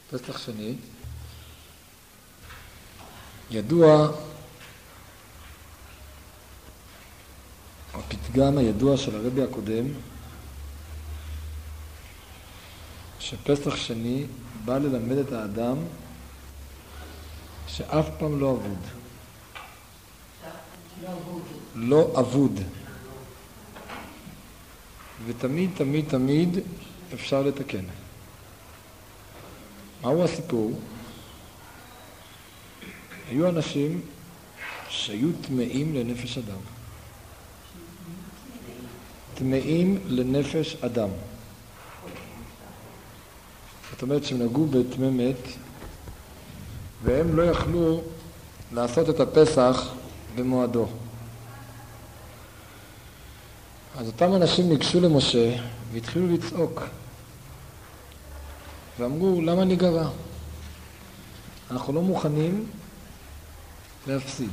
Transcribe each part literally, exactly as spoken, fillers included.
פסח שני, ידוע, הפתגם הידוע של הרבי הקודם, שפסח שני בא ללמד את האדם שאף פעם לא אבוד. לא אבוד. ותמיד, תמיד, תמיד אפשר לתקן. מהו הסיפור? היו אנשים שהיו טמאים לנפש אדם. טמאים לנפש אדם. זאת אומרת שהם נגעו בטמא מת, והם לא יכלו לעשות את הפסח במועדו. אז אותם אנשים ניגשו למשה והתחילו לצעוק. ואמרו, למה ניגרע? אנחנו לא מוכנים להפסיד.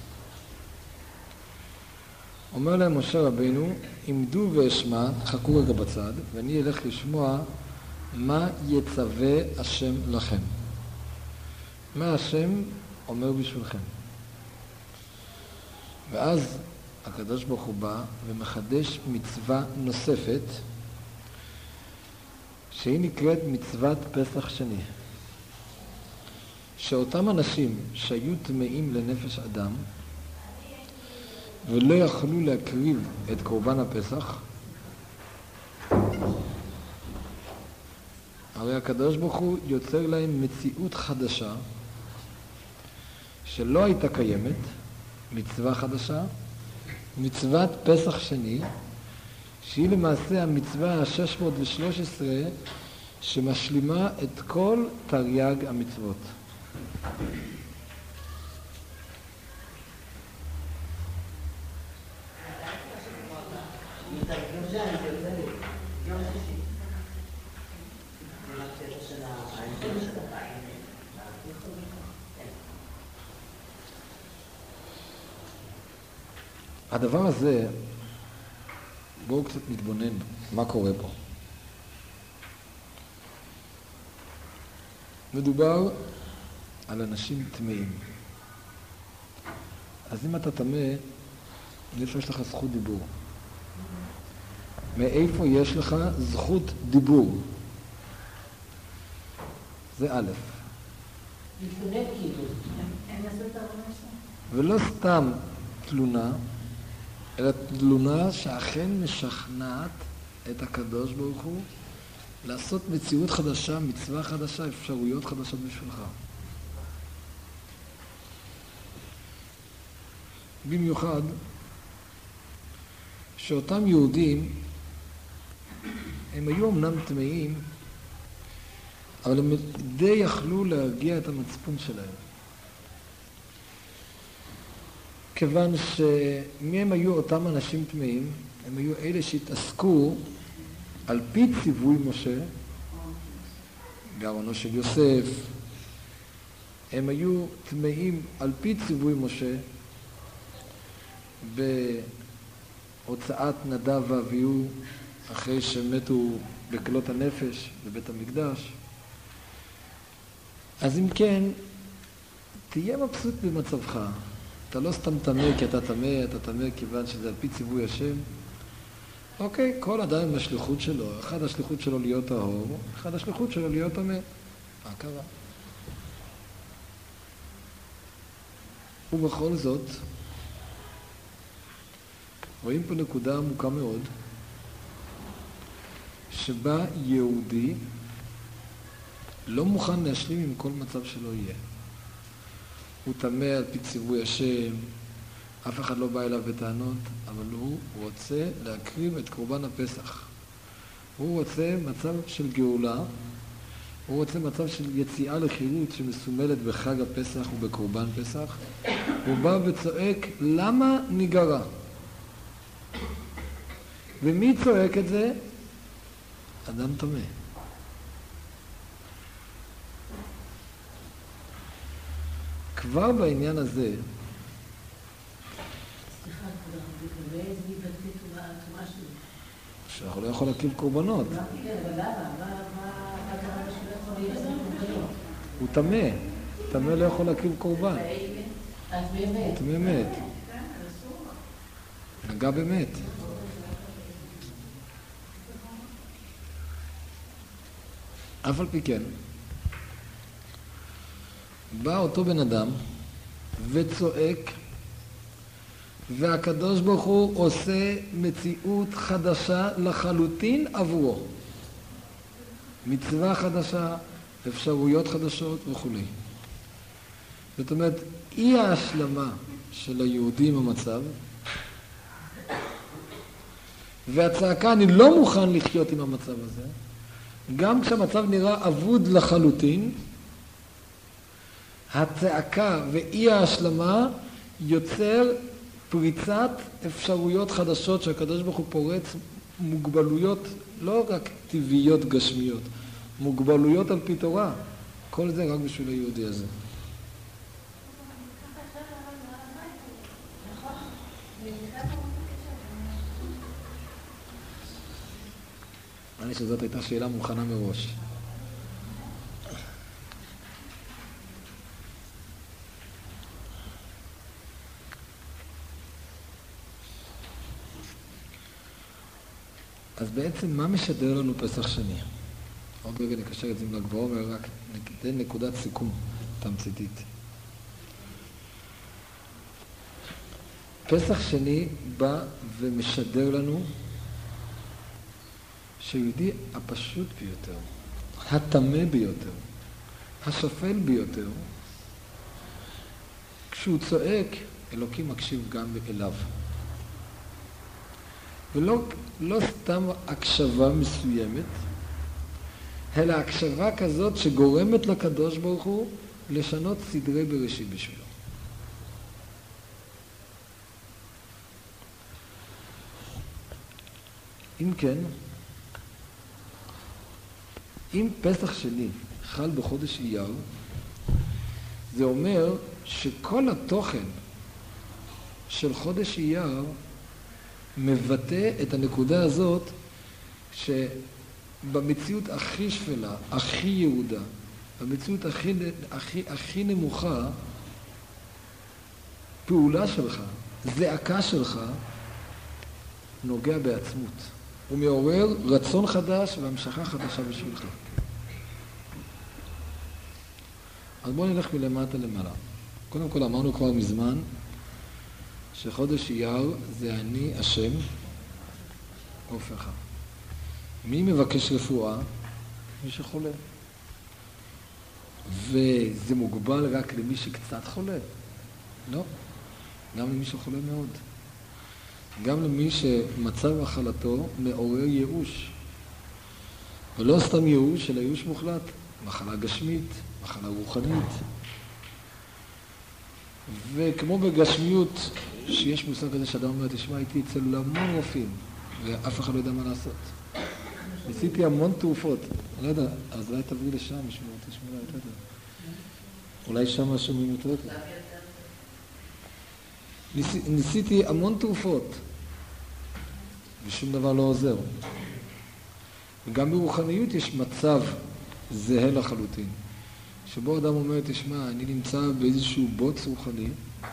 אומר להם משה רבינו, עמדו ואשמע, חכו רגע בצד, ואני אלך לשמוע מה יצווה השם לכם. מה השם אומר בשבילכם. ואז הקדוש ברוך הוא בא ומחדש מצווה נוספת, שהיא נקראת מצוות פסח שני. שאותם אנשים שהיו טמאים לנפש אדם, ולא יכלו להקריב את קורבן הפסח, הרי הקדוש ברוך הוא יוצר להם מציאות חדשה, שלא הייתה קיימת, מצווה חדשה, מצוות פסח שני, שהיא למעשה המצווה ה-שש מאות ושלוש עשרה שמשלימה את כל תרי"ג המצוות. הדבר הזה, בואו קצת נתבונן מה קורה פה. מדובר על אנשים טמאים. אז אם אתה טמא, איפה יש לך זכות דיבור? מאיפה יש לך זכות דיבור? זה א'. ולא סתם תלונה, אלא תלונה שאכן משכנעת את הקדוש ברוך הוא לעשות מציאות חדשה, מצווה חדשה, אפשרויות חדשות בשבילך. במיוחד שאותם יהודים הם היו אמנם טמאים, אבל הם די יכלו להרגיע את המצפון שלהם. כיוון שמי הם היו אותם אנשים טמאים? הם היו אלה שהתעסקו על פי ציווי משה, גאונו של יוסף. הם היו טמאים על פי ציווי משה בהוצאת נדב ואביהו אחרי שמתו בכלות הנפש בבית המקדש. אז אם כן, תהיה מבסוט במצבך. אתה לא סתם טמא כי אתה טמא, אתה טמא כיוון שזה על פי ציווי השם. אוקיי, כל אדם עם השליחות שלו. אחד השליחות שלו להיות טהור, אחד השליחות שלו להיות טמא. מה קרה? ובכל זאת, רואים פה נקודה עמוקה מאוד, שבה יהודי לא מוכן להשלים עם כל מצב שלא יהיה. הוא טמא על פי ציווי השם, אף אחד לא בא אליו בטענות, אבל הוא רוצה להקריב את קורבן הפסח. הוא רוצה מצב של גאולה, הוא רוצה מצב של יציאה לחירות שמסומלת בחג הפסח ובקורבן פסח. הוא בא וצועק, למה ניגרע? ומי צועק את זה? אדם טמא. כבר בעניין הזה, שאנחנו לא יכול להקריב קורבנות. הוא טמא. טמא לא יכול להקריב קורבן. אז באמת. הוא טמא מת. נגע באמת. אף על פי כן, בא אותו בן אדם וצועק, והקדוש ברוך הוא עושה מציאות חדשה לחלוטין עבורו. מצווה חדשה, אפשרויות חדשות וכו'. זאת אומרת, אי ההשלמה של היהודי עם המצב, והצעקה, אני לא מוכן לחיות עם המצב הזה, גם כשהמצב נראה אבוד לחלוטין, הצעקה ואי ההשלמה יוצר פריצת אפשרויות חדשות שהקדוש ברוך הוא פורץ מוגבלויות, לא רק טבעיות גשמיות, מוגבלויות על פי תורה. כל זה רק בשביל היהודי הזה. אני שזאת הייתה שאלה מוכנה מראש. אז בעצם מה משדר לנו פסח שני? עוד רגע נקשר את זה עם ל"ג בעומר, רק ניתן נקודת סיכום תמציתית. פסח שני בא ומשדר לנו שהיהודי הפשוט ביותר, הטמא ביותר, השפל ביותר, כשהוא צועק, אלוקים מקשיב גם אליו. ולא לא סתם הקשבה מסוימת, אלא הקשבה כזאת שגורמת לקדוש ברוך הוא לשנות סדרי בראשית בשבילו. אם כן, אם פסח שני חל בחודש אייר, זה אומר שכל התוכן של חודש אייר מבטא את הנקודה הזאת שבמציאות הכי שפלה, הכי יהודה, במציאות הכי, הכי, הכי נמוכה, פעולה שלך, זעקה שלך, נוגע בעצמות. הוא מעורר רצון חדש והמשכה חדשה בשבילך. אז בואו נלך מלמטה למעלה. קודם כל אמרנו כבר מזמן שחודש אייר זה אני השם רופאך. מי מבקש רפואה? מי שחולה. וזה מוגבל רק למי שקצת חולה? לא. גם למי שחולה מאוד. גם למי שמצב מחלתו מעורר ייאוש. ולא סתם ייאוש, אלא ייאוש מוחלט. מחלה גשמית, מחלה רוחנית. וכמו בגשמיות, שיש מושג כזה שאדם אומר, תשמע, הייתי אצל המון רופאים, ואף אחד לא יודע מה לעשות. ניסיתי המון תרופות. לא יודע, אז אולי תביא לשם, משמעו אותי, שמונה, לא יודע. אולי שם שומעים יותר טוב. ניס, ניסיתי המון תרופות, ושום דבר לא עוזר. וגם ברוחניות יש מצב זהה לחלוטין. שבו אדם אומר, תשמע, אני נמצא באיזשהו בוץ רוחני,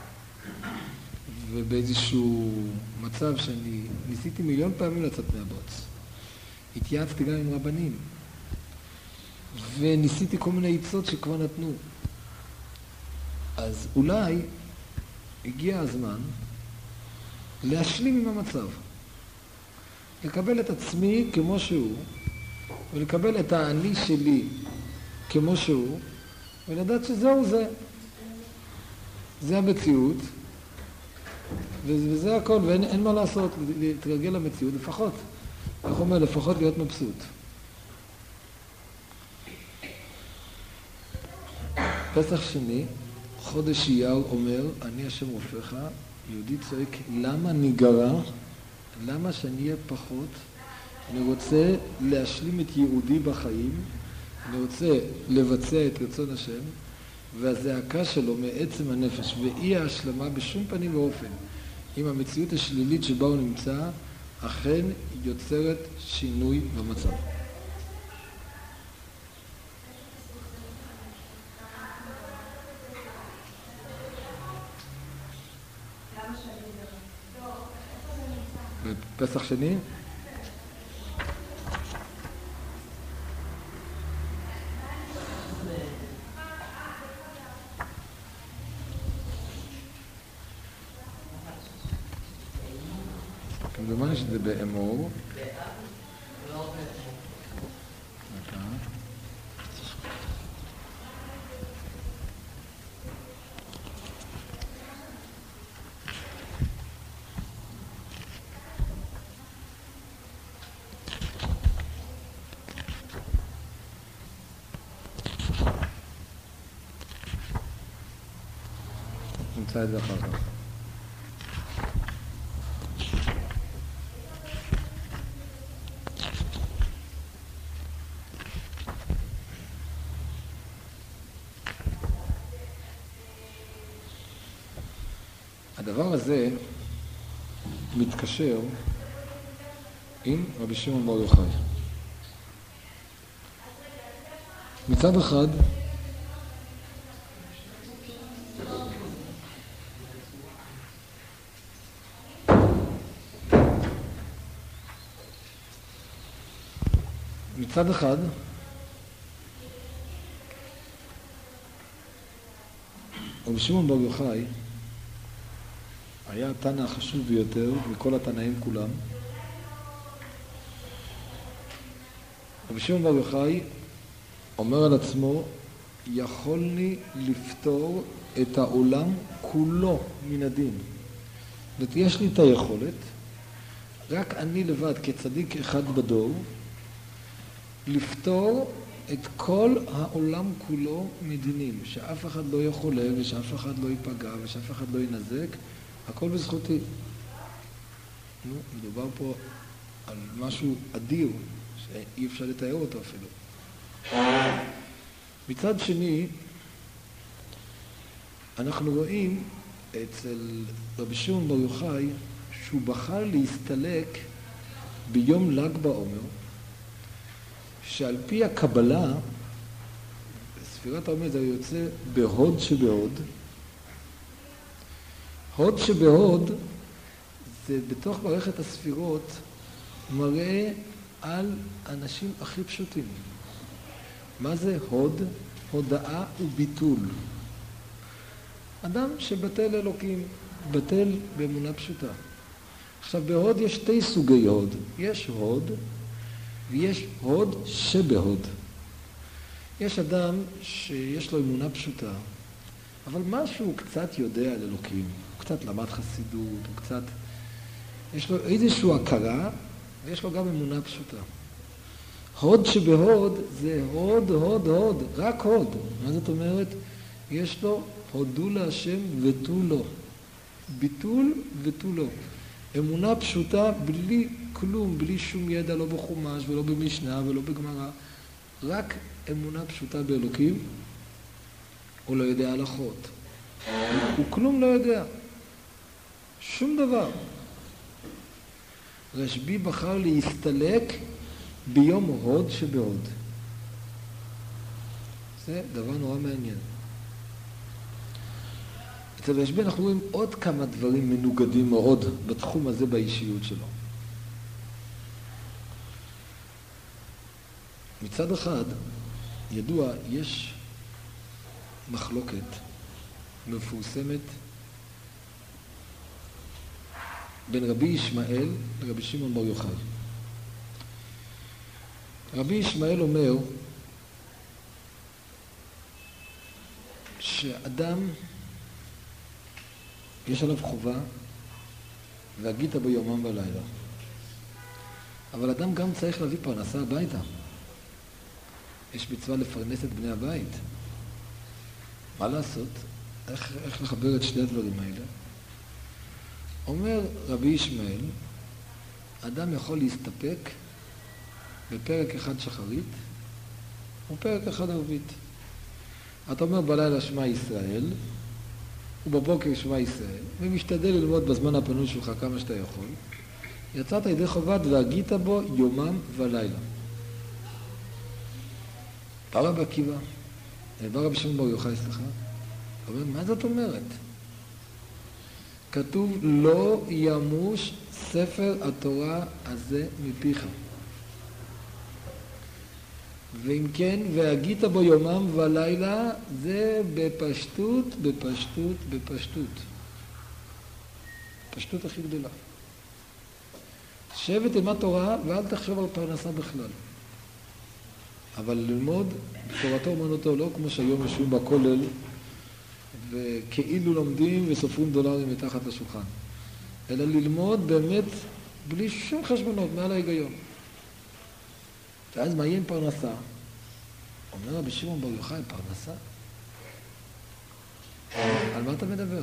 ובאיזשהו מצב שאני ניסיתי מיליון פעמים לצאת מהבוץ. התייעצתי גם עם רבנים, וניסיתי כל מיני עצות שכבר נתנו. אז אולי הגיע הזמן להשלים עם המצב. לקבל את עצמי כמו שהוא, ולקבל את האני שלי כמו שהוא, ולדעת שזהו זה. זה המציאות, וזה הכל, ואין אין מה לעשות, להתרגל למציאות, לפחות. איך אומר, לפחות להיות מבסוט. פסח שני, חודש אייר אומר, אני השם רופאך, יהודי צועק, למה ניגרע? למה שאני אהיה פחות? אני רוצה להשלים את יהודי בחיים, אני רוצה לבצע את רצון השם, והזעקה שלו מעצם הנפש, ואי ההשלמה בשום פנים ואופן, עם המציאות השלילית שבה הוא נמצא, אכן יוצרת שינוי במצב. בפסח שני? כמדומני שזה באמור. נמצא את זה אחר כך. הדבר הזה מתקשר עם רבי שמעון בר יוחאי. מצד אחד, מצד אחד, רבי שמעון בר יוחאי היה התנא החשוב ביותר מכל התנאים כולם. רבי שמעון בר יוחאי אומר על עצמו, יכולני לפתור את העולם כולו מן הדין. זאת אומרת, יש לי את היכולת, רק אני לבד כצדיק אחד בדור, לפתור את כל העולם כולו מדינים, שאף אחד לא יחולה ושאף אחד לא ייפגע ושאף אחד לא ינזק, הכל בזכותי. נו, מדובר פה על משהו אדיר, שאי אפשר לתאר אותו אפילו. מצד שני, אנחנו רואים אצל רבי שמעון בר יוחאי שהוא בחר להסתלק ביום ל"ג בעומר, שעל פי הקבלה, ספירת העומר זה יוצא בהוד שבהוד. הוד שבהוד זה בתוך מערכת הספירות מראה על אנשים הכי פשוטים. מה זה הוד? הודאה וביטול. אדם שבטל אלוקים, בטל באמונה פשוטה. עכשיו בהוד יש שתי סוגי הוד. יש הוד ויש הוד שבהוד. יש אדם שיש לו אמונה פשוטה, אבל משהו הוא קצת יודע על אלוקים. הוא קצת למד חסידות, הוא קצת... יש לו איזושהי הכרה, ויש לו גם אמונה פשוטה. הוד שבהוד זה הוד, הוד, הוד, רק הוד. מה זאת אומרת? יש לו הודו להשם ותו לא. ביטול ותו לא. אמונה פשוטה בלי כלום, בלי שום ידע, לא בחומש ולא במשנה ולא בגמרא. רק אמונה פשוטה באלוקים, הוא לא יודע הלכות. הוא כלום לא יודע. שום דבר. רשב"י בחר להסתלק ביום הוד שבהוד. זה דבר נורא מעניין. אצל רשב"י אנחנו רואים עוד כמה דברים מנוגדים מאוד בתחום הזה באישיות שלו. מצד אחד, ידוע, יש מחלוקת מפורסמת בין רבי ישמעאל לרבי שמעון בר יוחאי. רבי ישמעאל אומר שאדם יש עליו חובה והגית בו יומם ולילה. אבל אדם גם צריך להביא פרנסה הביתה. יש מצווה לפרנס את בני הבית. מה לעשות? איך, איך לחבר את שני הדברים האלה? אומר רבי ישמעאל, אדם יכול להסתפק בפרק אחד שחרית ופרק אחד ערבית. אתה אומר בלילה שמע ישראל ובבוקר שמע ישראל, ומשתדל ללמוד בזמן הפנוי שלך כמה שאתה יכול. יצאת ידי חובת והגית בו יומם ולילה. בא רבי עקיבא, בא רבי שמעון בר יוחאי, סליחה, אומר, מה זאת אומרת? כתוב לא ימוש ספר התורה הזה מפיך. ואם כן, והגית בו יומם ולילה, זה בפשטות, בפשטות, בפשטות. פשטות הכי גדולה. שב ותלמד תורה ואל תחשוב על פרנסה בכלל. אבל ללמוד תורתו אומנותו, לא כמו שהיום יושבים בכולל וכאילו לומדים וסופרים דולרים מתחת לשולחן. אלא ללמוד באמת בלי שום חשבונות, מעל ההיגיון. ואז מה יהיה עם פרנסה? אומר רבי שמעון בר יוחאי, פרנסה? על מה אתה מדבר?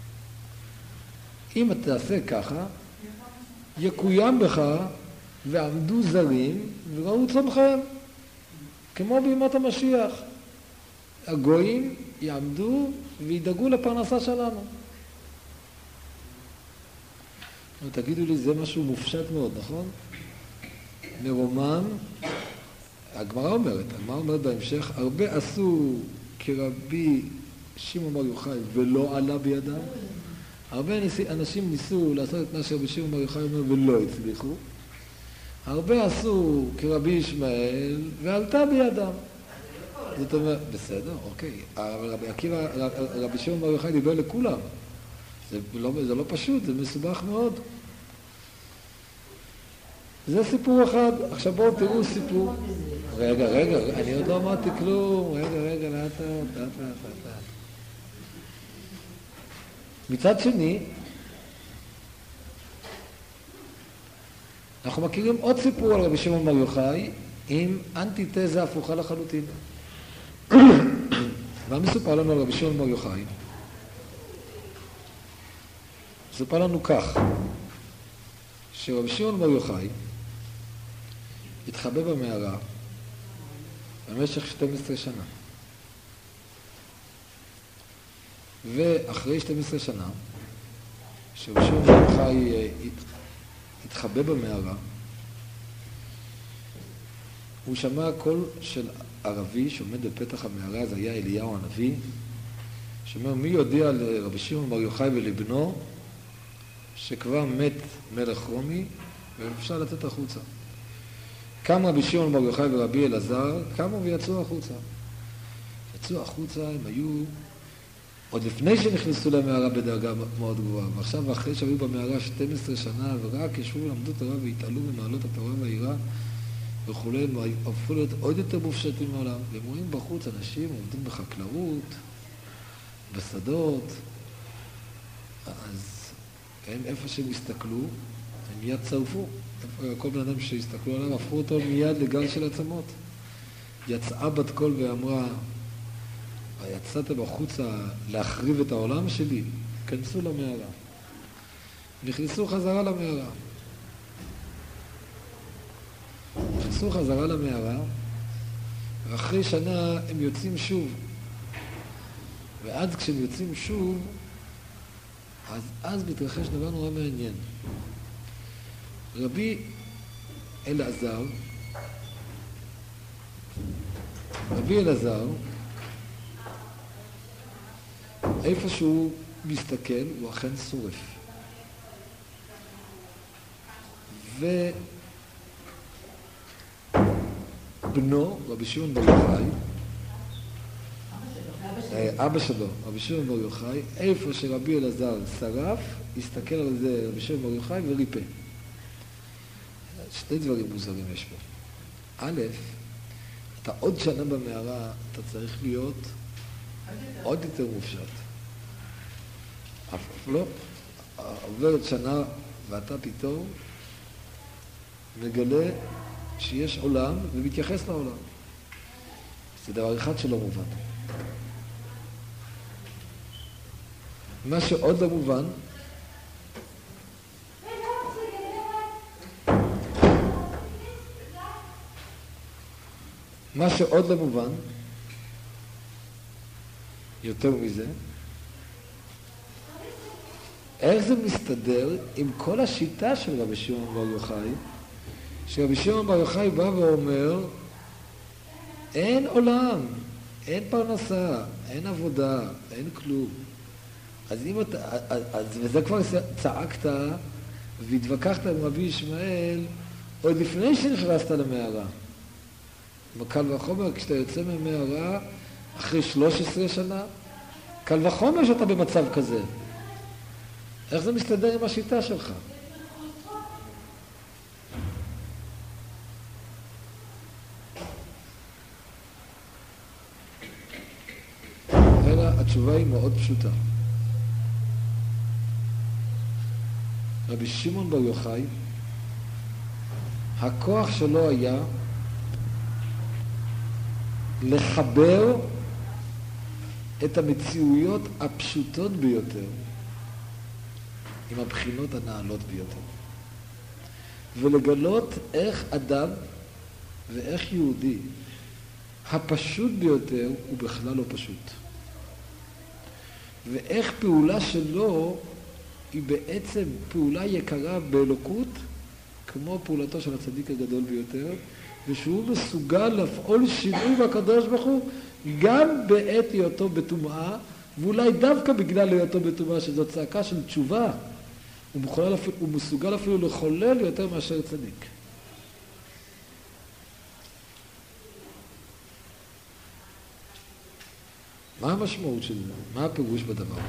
אם אתה תעשה ככה, יקוים בך ועמדו זרים וראו צומכם, כמו בימות המשיח. הגויים יעמדו וידאגו לפרנסה שלנו. תגידו לי, זה משהו מופשט מאוד, נכון? מרומם, הגמרא אומרת, הגמרא אומרת בהמשך, הרבה עשו כרבי שמעון בר יוחאי ולא עלה בידם. הרבה אנשים ניסו לעשות את מה שרבי שמעון בר יוחאי אומר ולא הצליחו. הרבה עשו כרבי ישמעאל ועלתה בידם. זאת אומרת, בסדר, אוקיי. אבל רבי עקיבא, רבי שמעון בר יוחאי דיבר לכולם. זה לא, זה לא פשוט, זה מסובך מאוד. זה סיפור אחד. עכשיו בואו תראו סיפור. רגע, רגע, אני עוד לא אמרתי כלום. רגע, רגע, לאט לאט, לאט לאט, לאט. מצד שני, אנחנו מכירים עוד סיפור על רבי שמעון בר יוחאי עם אנטיתזה הפוכה לחלוטין. מה מסופר לנו על רבי שמעון בר יוחאי? מסופר לנו כך, שרבי שמעון בר יוחאי התחבא במערה במשך שתים עשרה שנה. ואחרי שתים עשרה שנה, שרבי שמעון בר יוחאי התחבא במערה, הוא שמע קול של ערבי שעומד בפתח המערה, זה היה אליהו הנביא, שאומר, מי יודיע לרבי שמעון בר יוחאי ולבנו שכבר מת מלך רומי ואפשר לצאת החוצה. קם רבי שמעון בר יוחאי ורבי אלעזר, קמו ויצאו החוצה. יצאו החוצה, הם היו עוד לפני שנכנסו למערה בדרגה מאוד גבוהה, ועכשיו אחרי שהיו במערה שתים עשרה שנה ורק ישבו ולמדו תורה והתעלו במעלות התורה והיראה וכו', הם הפכו להיות עוד יותר מופשטים מעולם. והם רואים בחוץ אנשים עובדים בחקלאות, בשדות, אז הם איפה שהם הסתכלו, הם מיד צרפו. כל בן אדם שהסתכלו עליו הפכו אותו מיד לגל של עצמות. יצאה בת קול ואמרה, יצאתם החוצה להחריב את העולם שלי, כנסו למערה. נכנסו חזרה למערה. נכנסו חזרה למערה, ואחרי שנה הם יוצאים שוב. ואז כשהם יוצאים שוב, אז אז מתרחש דבר נורא מעניין. רבי אלעזר, רבי אלעזר, איפה שהוא מסתכל, הוא אכן שורף. ובנו, רבי שמעון בר יוחאי, אבא שלו, רבי שמעון בר יוחאי, איפה שרבי אלעזר שרף, הסתכל על זה רבי שמעון בר יוחאי וריפא. שני דברים מוזרים יש פה. א', אתה עוד שנה במערה, אתה צריך להיות עוד יותר מופשט. אף לא, עוברת שנה ואתה פתאום מגלה שיש עולם ומתייחס לעולם. זה דבר אחד שלא מובן. מה שעוד לא מובן, מה שעוד לא מובן, יותר מזה, איך זה מסתדר עם כל השיטה של רבי שמעון בר יוחאי, שרבי שמעון בר יוחאי בא ואומר, אין עולם, אין פרנסה, אין עבודה, אין כלום. אז אם אתה, אז, וזה כבר צעקת והתווכחת עם רבי ישמעאל עוד לפני שנכנסת למערה. קל וחומר, כשאתה יוצא ממערה אחרי שלוש עשרה שנה, קל וחומר שאתה במצב כזה. איך זה מסתדר עם השיטה שלך? אלא התשובה היא מאוד פשוטה. רבי שמעון בר יוחאי, הכוח שלו היה לחבר את המציאויות הפשוטות ביותר עם הבחינות הנעלות ביותר. ולגלות איך אדם ואיך יהודי הפשוט ביותר הוא בכלל לא פשוט. ואיך פעולה שלו היא בעצם פעולה יקרה באלוקות, כמו פעולתו של הצדיק הגדול ביותר, ושהוא מסוגל לפעול שינוי בקדוש ברוך הוא גם בעת היותו בטומאה, ואולי דווקא בגלל היותו בטומאה, שזו צעקה של תשובה, הוא, אפילו, הוא מסוגל אפילו לחולל יותר מאשר צדיק. מה המשמעות של זה? מה הפירוש בדבר?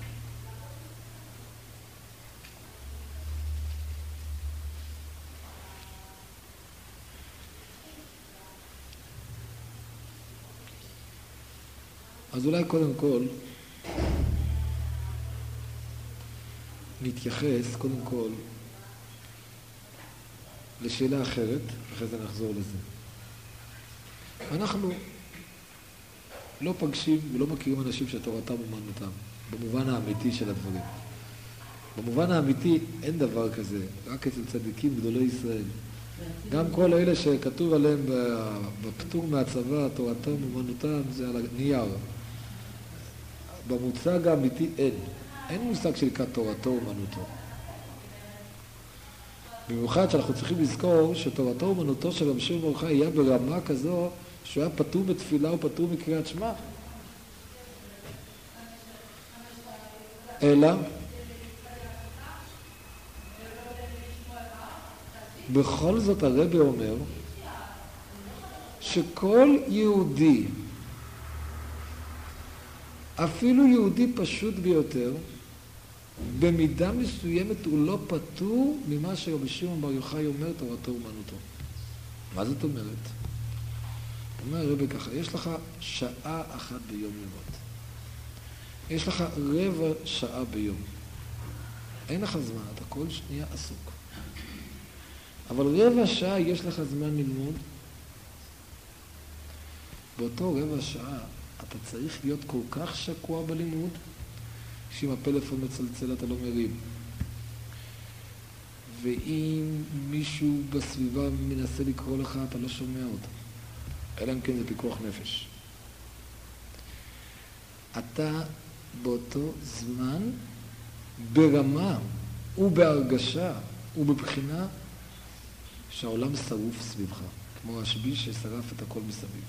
אז אולי קודם כל נתייחס קודם כל לשאלה אחרת, אחרי זה נחזור לזה. אנחנו לא פגשים ולא מכירים אנשים שתורתם אומנותם, במובן האמיתי של הדברים. במובן האמיתי אין דבר כזה, רק אצל צדיקים גדולי ישראל. גם כל אלה שכתוב עליהם בפטור מהצבא, תורתם אומנותם, זה על הנייר. במוצג האמיתי אין. אין מושג של תורתו אומנותו. במיוחד שאנחנו צריכים לזכור שתורתו אומנותו של רבי שמעון בר יוחאי היה ברמה כזו שהוא היה פטור בתפילה ופטור מקריאת שמע. אלא בכל זאת הרבי אומר שכל יהודי, אפילו יהודי פשוט ביותר, במידה מסוימת הוא לא פטור ממה שרבי שמעון בר יוחאי אומר תורתו אומנותו. מה זאת אומרת? אומר הרבי ככה, יש לך שעה אחת ביום ללמוד. יש לך רבע שעה ביום. אין לך זמן, אתה כל שנייה עסוק. אבל רבע שעה יש לך זמן ללמוד. באותו רבע שעה אתה צריך להיות כל כך שקוע בלימוד, שאם הפלאפון מצלצל אתה לא מרים. ואם מישהו בסביבה מנסה לקרוא לך, אתה לא שומע אותו. אלא אם כן זה פיקוח נפש. אתה באותו זמן, ברמה ובהרגשה ובבחינה, שהעולם שרוף סביבך, כמו רשב"י ששרף את הכל מסביב.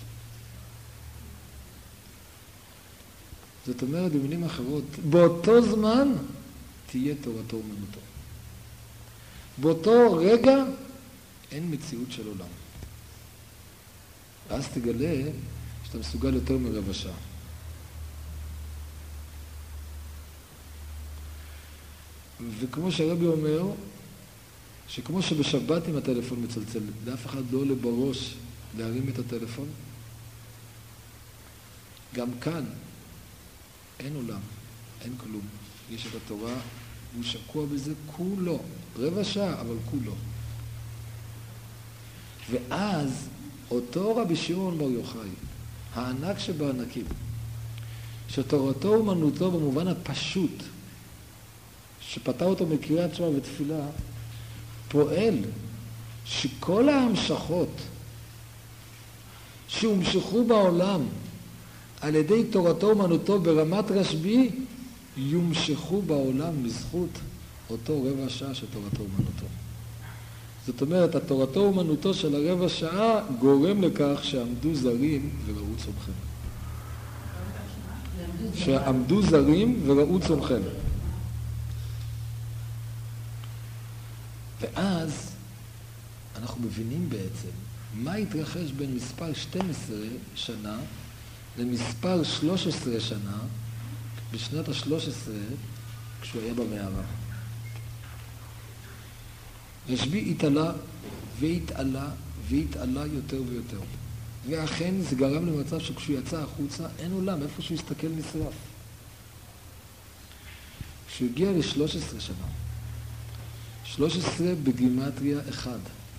זאת אומרת, במילים אחרות, באותו זמן תהיה תורתו אומנותו. באותו רגע אין מציאות של עולם. ואז תגלה שאתה מסוגל יותר מרבע שעה. וכמו שהרבי אומר, שכמו שבשבת אם הטלפון מצלצל, לאף אחד לא עולה בראש להרים את הטלפון, גם כאן אין עולם, אין כלום. יש את התורה, הוא שקוע בזה כולו, רבע שעה, אבל כולו. ואז אותו רבי שמעון בר יוחאי, הענק שבענקים, שתורתו אומנותו במובן הפשוט, שפטר אותו מקריאת שמע ותפילה, פועל שכל ההמשכות שהומשכו בעולם על ידי תורתו אומנותו ברמת רשב"י, יומשכו בעולם בזכות אותו רבע שעה של תורתו אומנותו. זאת אומרת, התורתו אומנותו של הרבע שעה גורם לכך שעמדו זרים וראו צומחם. שעמדו זרים וראו צומחם. מבינים בעצם מה התרחש בין מספר שתים עשרה שנה למספר שלוש עשרה שנה בשנת ה-שלוש עשרה כשהוא היה במערה. רשב"י התעלה והתעלה והתעלה יותר ויותר. ואכן זה גרם למצב שכשהוא יצא החוצה אין עולם, איפה שהוא הסתכל נשרף. כשהוא הגיע ל-שלוש עשרה שנה, שלוש עשרה בגימטריה אחד,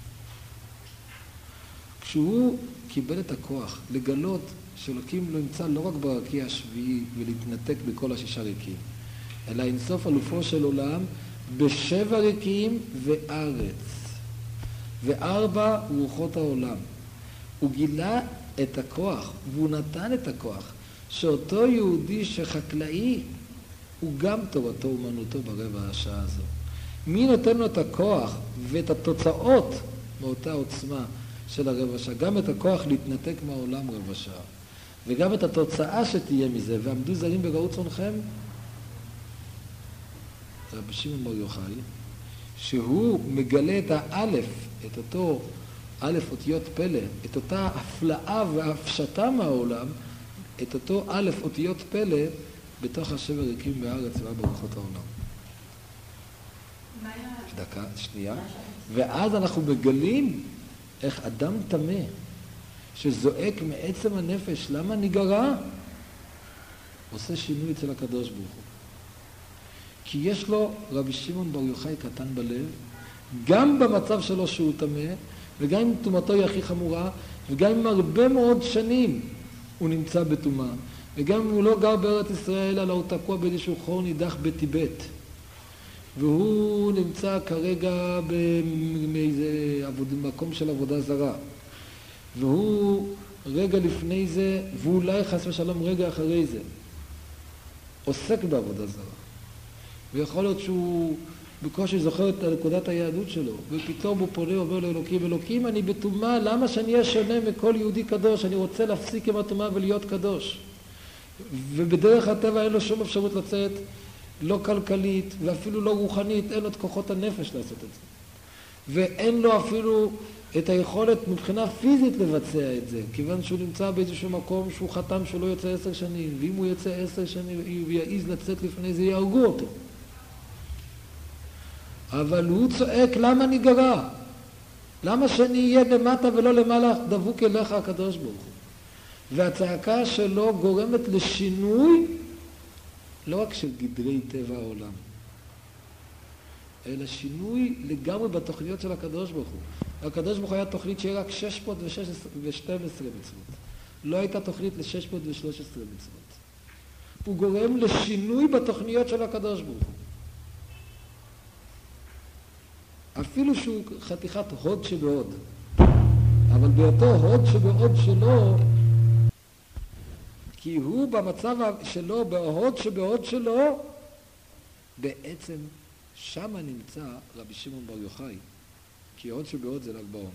כשהוא קיבל את הכוח לגלות שאלוקים לא נמצא לא רק ברקיע השביעי ולהתנתק בכל השישה ריקים, אלא אינסוף אלופו של עולם בשבע ריקים וארץ וארבע רוחות העולם. הוא גילה את הכוח והוא נתן את הכוח שאותו יהודי שחקלאי הוא גם תורתו אומנותו ברבע השעה הזו. מי נותן לו את הכוח ואת התוצאות מאותה עוצמה של הרבע שעה? גם את הכוח להתנתק מהעולם רבע שעה וגם את התוצאה שתהיה מזה. ועמדו זרים וראו צאנכם, רבי שמעון בר יוחאי, שהוא מגלה את האלף, את אותו א' אותיות פלא, את אותה הפלאה והפשטה מהעולם, את אותו א' אותיות פלא בתוך השבע ריקים בארץ וארבע רוחות העולם. דקה, שנייה. ואז אנחנו מגלים איך אדם טמא שזועק מעצם הנפש, למה אני גרע? עושה שינוי אצל הקדוש ברוך הוא. כי יש לו רבי שמעון בר יוחאי קטן בלב, גם במצב שלו שהוא טמא, וגם אם טומאתו היא הכי חמורה, וגם אם הרבה מאוד שנים הוא נמצא בטומאה, וגם אם הוא לא גר בארץ ישראל, אלא הוא תקוע באיזשהו חור נידח בטיבט, והוא נמצא כרגע באיזה מקום של עבודה זרה, והוא רגע לפני זה, ואולי חס ושלום רגע אחרי זה, עוסק בעבודה זרה. ויכול להיות שהוא בקושי זוכר את נקודת היהדות שלו, ופתאום הוא פונה ואומר לאלוקים, אלוקים אני בטומאה, למה שאני אהיה שונה מכל יהודי קדוש? אני רוצה להפסיק עם הטומאה ולהיות קדוש. ובדרך הטבע אין לו שום אפשרות לצאת, לא כלכלית ואפילו לא רוחנית, אין לו את כוחות הנפש לעשות את זה. ואין לו אפילו את היכולת מבחינה פיזית לבצע את זה, כיוון שהוא נמצא באיזשהו מקום שהוא חתם שהוא לא יוצא עשר שנים, ואם הוא יוצא עשר שנים ויעיז לצאת לפני זה, יהרגו אותו. אבל הוא צועק, למה אני גרע? למה שאני אהיה למטה ולא למעלה דבוק אליך הקדוש ברוך הוא? והצעקה שלו גורמת לשינוי לא רק של גדרי טבע העולם, אלא שינוי לגמרי בתוכניות של הקדוש ברוך הוא. הקדוש ברוך הוא היה תוכנית שיהיה רק שש מאות ושתים עשרה מצוות. לא הייתה תוכנית ל-שש מאות ושלוש עשרה מצוות. הוא גורם לשינוי בתוכניות של הקדוש ברוך הוא. אפילו שהוא חתיכת הוד שבהוד. אבל באותו הוד שבהוד שלו, כי הוא במצב שלו, בהוד שבהוד שלו, בעצם שם נמצא רבי שמעון בר יוחאי. כי הוד שבהוד זה ל"ג בעומר.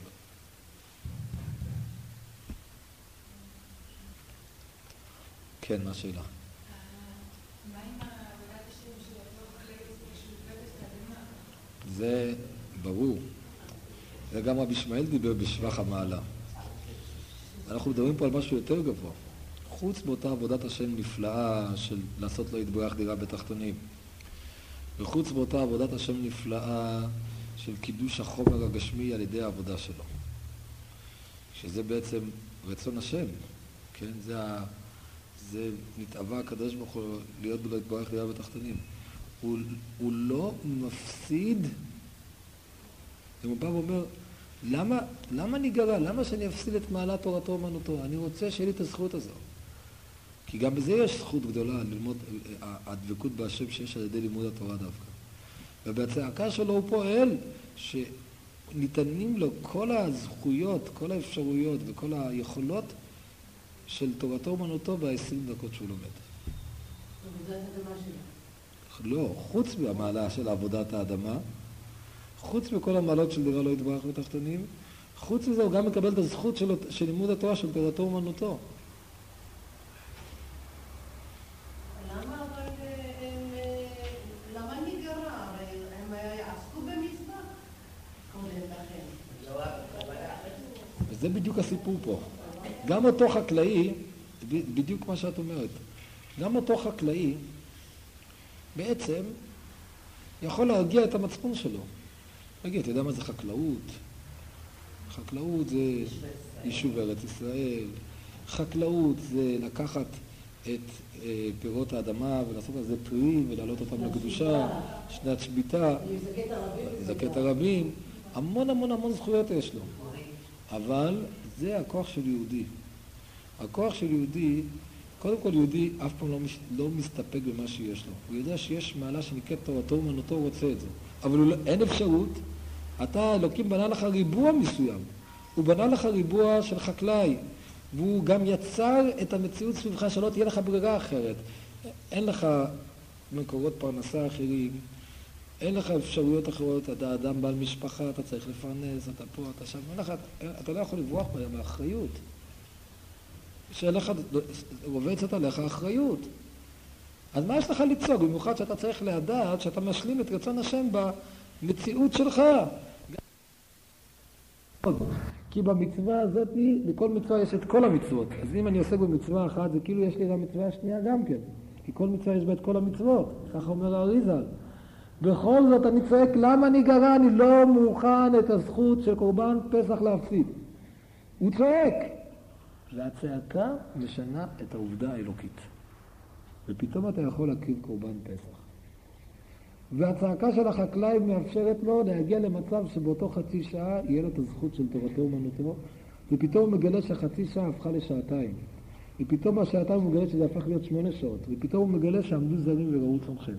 כן, מה השאלה? מה עם עבודת השם של אותו חקלאי כשהוא קיבל את האדמה? זה ברור. זה גם רבי ישמעאל דיבר בשבח המעלה. אנחנו מדברים פה על משהו יותר גבוה. חוץ מאותה עבודת השם נפלאה של לעשות לו יתברך דירה בתחתונים. וחוץ מאותה עבודת השם נפלאה של קידוש החומר הגשמי על ידי העבודה שלו. שזה בעצם רצון השם. כן? זה, ה... זה נתאווה הקדוש ברוך הוא להיות בלא יתברך דירה בתחתונים. הוא, הוא לא מפסיד. הוא בא ואומר, למה, למה אני גרע? למה שאני אפסיד את מעלת תורתו אומנותו? אני רוצה שיהיה לי את הזכות הזו. כי גם בזה יש זכות גדולה, ללמוד, הדבקות בהשם שיש על ידי לימוד התורה דווקא. ובצעקה שלו הוא פועל שניתנים לו כל הזכויות, כל האפשרויות וכל היכולות של תורתו אומנותו ב-עשרים דקות שהוא לומד. עבודת האדמה שלו. לא, חוץ מהמעלה של עבודת האדמה, חוץ מכל המעלות של דירה לא יתברך בתחתונים, חוץ מזה הוא גם מקבל את הזכות של, של לימוד התורה של תורתו אומנותו. למה אבל הם, למה נגרע? הרי הם עסקו במצווה קודם לכן. זה בדיוק הסיפור פה. גם אותו חקלאי, בדיוק מה שאת אומרת, גם אותו חקלאי בעצם יכול להרגיע את המצפון שלו. להגיד, אתה יודע מה זה חקלאות? חקלאות זה יישוב ארץ ישראל. חקלאות זה לקחת את אה, פירות האדמה ולעשות על זה פרי ולהעלות אותם לקדושה, שנת שביתה, לזכת הרבים. המון המון המון זכויות יש לו. אבל זה הכוח של יהודי. הכוח של יהודי, קודם כל יהודי אף פעם לא, מש, לא מסתפק במה שיש לו. הוא יודע שיש מעלה שנקראת תורתו ומנותו, הוא רוצה את זה. אבל לא, אין אפשרות. אתה, אלוקים בנה לך ריבוע מסוים. הוא בנה לך ריבוע של חקלאי. והוא גם יצר את המציאות סביבך שלא תהיה לך ברירה אחרת. אין לך מקורות פרנסה אחרים. אין לך אפשרויות אחרות, אתה אדם בעל משפחה, אתה צריך לפרנס, אתה פה, אתה שם, לך, אתה לא יכול לברוח מהאחריות. שאליך, רובצת עליך אחריות. אז מה יש לך לצוג? במיוחד שאתה צריך לדעת שאתה משלים את רצון השם במציאות שלך. כי במצווה הזאת, בכל מצווה יש את כל המצוות. אז אם אני עוסק במצווה אחת, זה כאילו יש לי את המצווה השנייה גם כן. כי כל מצווה יש בה את כל המצוות. ככה אומר האריז"ל. בכל זאת אני צועק, למה אני גרה? אני לא מוכן את הזכות של קורבן פסח להפסיד. הוא צועק. והצעקה משנה את העובדה האלוקית. ופתאום אתה יכול להקריב קורבן פסח. והצעקה של החקלאי מאפשרת לו להגיע למצב שבאותו חצי שעה יהיה לו את הזכות של תורתו ומנותו, ופתאום הוא מגלה שהחצי שעה הפכה לשעתיים. ופתאום בשעתיים הוא מגלה שזה הפך להיות שמונה שעות. ופתאום הוא מגלה שעמדו זרים וראו צמחים.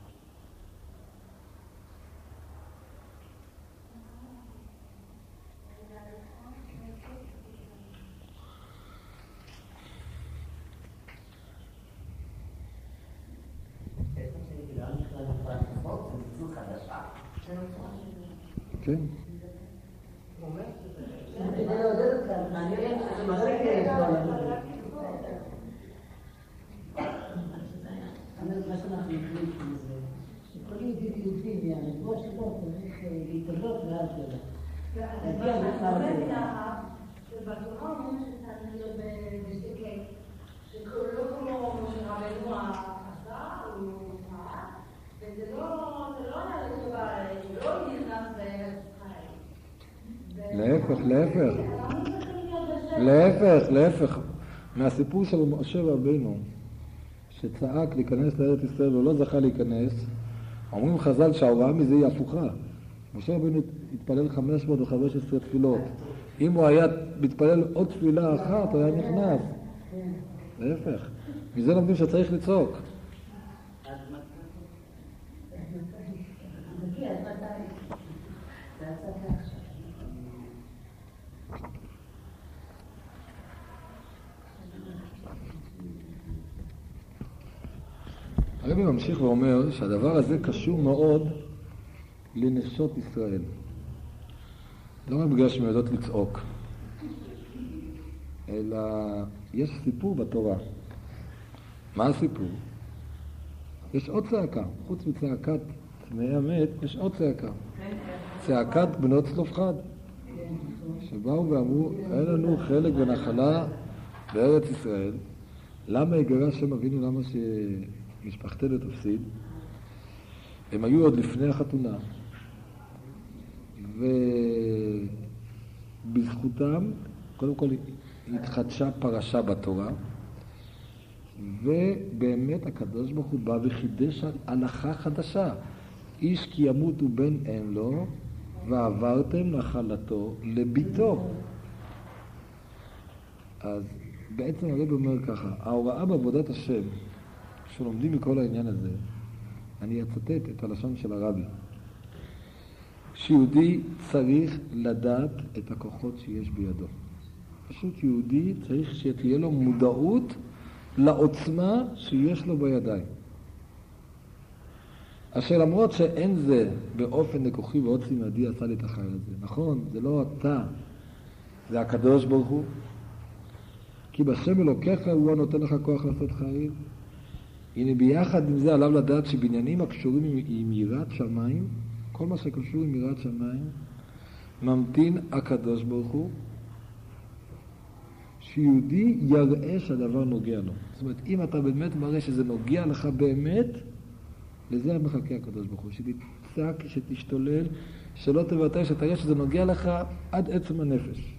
כן. שכל יהודי ויהודי מהריבוע שלו צריך להתעלות ואז להגיע למצב הזה. שבתורה אומרים שצריך להיות בשתיקי, שלא כמו שרבנו עשה, הוא פעל, וזה לא היה לטובה, לא נכנס בארץ חיים. להפך, להפך. להפך, להפך. מהסיפור של משה רבנו, שצעק להיכנס לארץ ישראל ולא זכה להיכנס, אומרים חז"ל שההוראה מזה היא הפוכה. משה רבנו התפלל חמש מאות וחמש עשרה תפילות. אם הוא היה מתפלל עוד תפילה אחת, הוא היה נכנס. להפך. מזה לומדים שצריך לצעוק. הרבי ממשיך ואומר שהדבר הזה קשור מאוד לנשות ישראל. לא רק בגלל שהן יודעות לצעוק, אלא יש סיפור בתורה. מה הסיפור? יש עוד צעקה, חוץ מצעקת טמאי המת, יש עוד צעקה. צעקת בנות צלופחד, שבאו ואמרו, אין לנו חלק ונחלה בארץ ישראל, למה יגרש שם אבינו, למה שמשפחתנו תפסיד? הם היו עוד לפני החתונה, ובזכותם, קודם כל התחדשה פרשה בתורה, ובאמת הקדוש ברוך הוא בא וחידש הלכה חדשה. איש כי ימות ובן אין לו, ועברתם נחלתו לביתו. אז בעצם הרב אומר ככה, ההוראה בעבודת השם, שלומדים מכל העניין הזה, אני אצטט את הלשון של הרבי. שיהודי צריך לדעת את הכוחות שיש בידו. פשוט יהודי צריך שתהיה לו מודעות לעוצמה שיש לו בידיים. אשר למרות שאין זה באופן לקוחי ועוצם ידי עשה לי את החי הזה. נכון, זה לא אתה, זה הקדוש ברוך הוא. כי בשם אלוקיך הוא נותן לך כוח לעשות חיים. הנה ביחד עם זה עליו לדעת שבניינים הקשורים עם, עם יראת שמיים, כל מה שקשור עם יראת שמיים, ממתין הקדוש ברוך הוא שיהודי יראה שהדבר נוגע לו. זאת אומרת, אם אתה באמת מראה שזה נוגע לך באמת, לזה מחכה הקדוש ברוך הוא, שתצעק, שתשתולל, שלא תוותר, שתראה שזה נוגע לך עד עצם הנפש.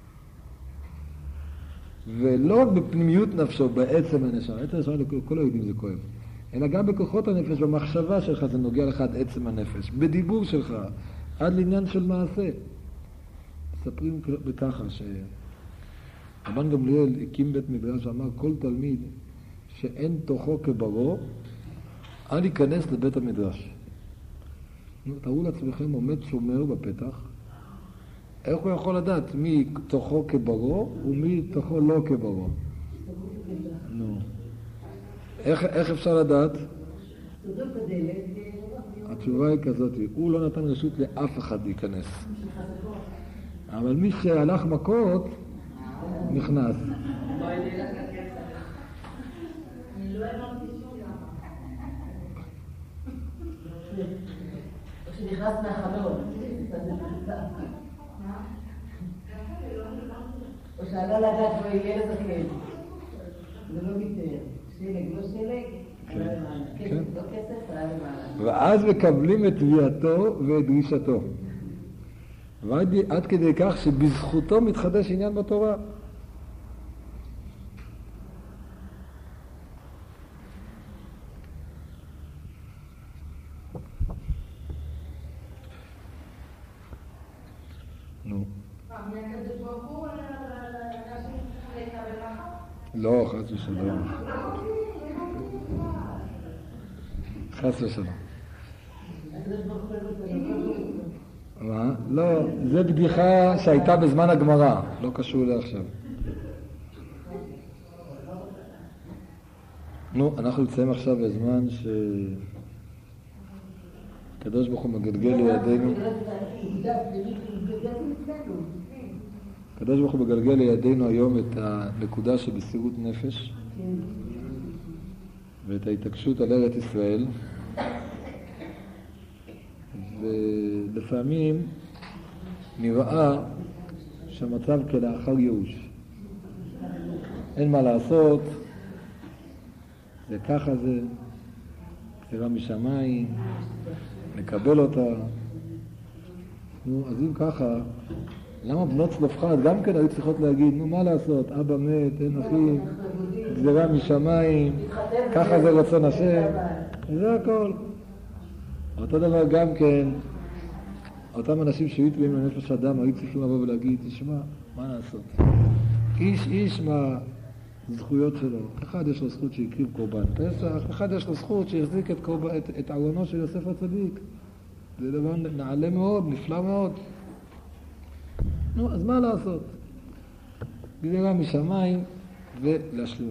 ולא רק בפנימיות נפשו, בעצם הנשמה. בעצם הנשמה לכל היהודים זה כואב. אלא גם בכוחות הנפש, במחשבה שלך זה נוגע לך עד עצם הנפש. בדיבור שלך, עד לעניין של מעשה. מספרים בככה שרבן גמליאל הקים בית מדרש ואמר, כל תלמיד שאין תוכו כברו, אל ייכנס לבית המדרש. תראו לעצמכם, עומד שומר בפתח, איך הוא יכול לדעת מי תוכו כברו ומי תוכו לא כברו? נו. איך, איך אפשר לדעת? התשובה היא כזאת, הוא לא נתן רשות לאף אחד להיכנס. אבל מי שהלך מכות, נכנס. שנכנס מהחלום. או שעלה לדעת לא יהיה לזכן. זה לא ויתר. שלג, לא שלג, עלה למעלה. כסף, לא כסף, עלה למעלה. ואז מקבלים את תביעתו ואת דרישתו. ועד כדי כך שבזכותו מתחדש עניין בתורה. נו. לא, חס ושלום. חס ושלום. מה? לא, זה בדיחה שהייתה בזמן הגמרא, לא קשור לעכשיו. נו, אנחנו נמצאים עכשיו בזמן ש... הקדוש ברוך הוא מגלגל לידינו. הקדוש ברוך הוא מגלגל לידינו היום את הנקודה שבסירות נפש ואת ההתעקשות על ארץ ישראל. ולפעמים נראה שהמצב כלאחר ייאוש. אין מה לעשות, זה ככה זה, גזירה משמיים, נקבל אותה. נו, אז אם ככה, למה בנות צלופחד גם כן היו צריכות להגיד, נו מה לעשות, אבא מת, אין אחים, גזירה משמיים, ככה זה רצון השם, זה הכל. אותו דבר גם כן, אותם אנשים שהיו תלויים לנפש אדם, היו צריכים לבוא ולהגיד, תשמע, מה לעשות? איש איש מהזכויות שלו. אחד יש לו זכות שהקריב קורבן פסח, אחד יש לו זכות שהחזיק את, את, את ארונו של יוסף הצדיק. זה דבר נעלה מאוד, נפלא מאוד. נו, אז מה לעשות? גזירה משמיים ולהשלים.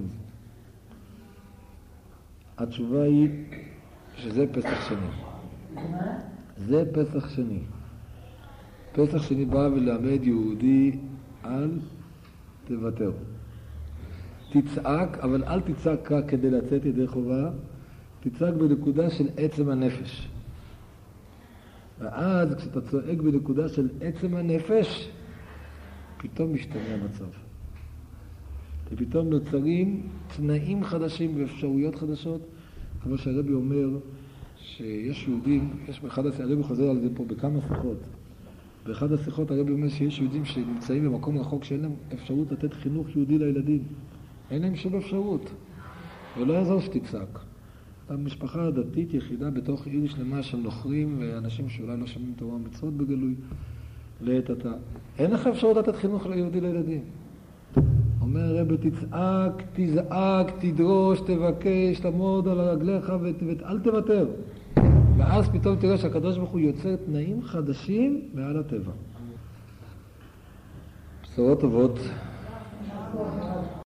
התשובה היא שזה פסח שני. זה פסח שני. פסח שני בא ולמד יהודי אל תוותר. תצעק, אבל אל תצעק רק כדי לצאת ידי חובה, תצעק בנקודה של עצם הנפש. ואז כשאתה צועק בנקודה של עצם הנפש, פתאום משתנה המצב. ופתאום נוצרים תנאים חדשים ואפשרויות חדשות, כמו שהרבי אומר, שיש יהודים, יש באחד השיחות, הרבי חוזר על זה פה בכמה שיחות. באחד השיחות הרבי אומר שיש יהודים שנמצאים במקום רחוק שאין להם אפשרות לתת חינוך יהודי לילדים. אין להם שום אפשרות. ולא יעזור שתצעק. המשפחה הדתית יחידה בתוך עיר שלמה של נוכרים ואנשים שאולי לא שומעים תורה ומצוות בגלוי לעת עתה. אין לך אפשרות לתת חינוך יהודי לילדים. אומר הרבי, תצעק, תזעק, תדרוש, תבקש, תעמוד על רגליך ואל תוותר. ואז פתאום תראה שהקדוש ברוך הוא יוצר תנאים חדשים מעל הטבע. בשורות טובות.